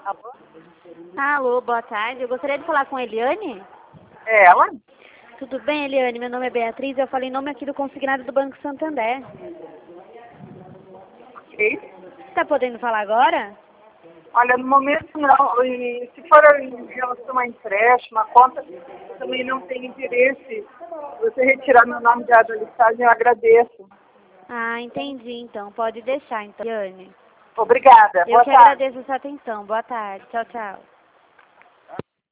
Alô? Alô, boa tarde. Eu gostaria de falar com a Eliane. É ela? Tudo bem, Eliane? Meu nome é Beatriz. Eu falei em nome aqui do consignado do Banco Santander. Ok. Está podendo falar agora? Olha, no momento não. E se for em relação a empréstimo, a conta, eu também não tenho interesse. Se você retirar meu nome da listagem, eu agradeço. Ah, entendi. Então, pode deixar, então, Eliane. Obrigada. Eu Boa que tarde. agradeço a sua atenção. Boa tarde. Tchau, tchau.